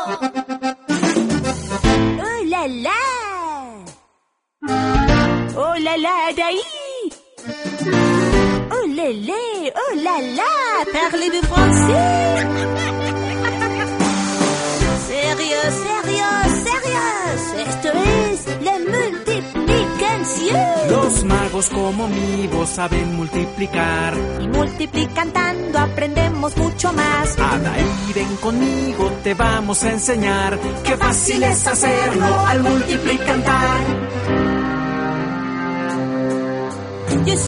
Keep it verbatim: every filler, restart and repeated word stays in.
¡Oh, la, la! ¡Oh, la, la, d'ahí! ¡Oh, lé, lé! ¡Oh, la, la! Parlez-vous français? ¡Sérieux, sérieux, sérieux! Esto es la multiplicación. Los magos como mi voz saben multiplicar. Y multiplicando aprendemos mucho más. Ada, y ven conmigo, te vamos a enseñar. Qué fácil es hacerlo al multiplicar.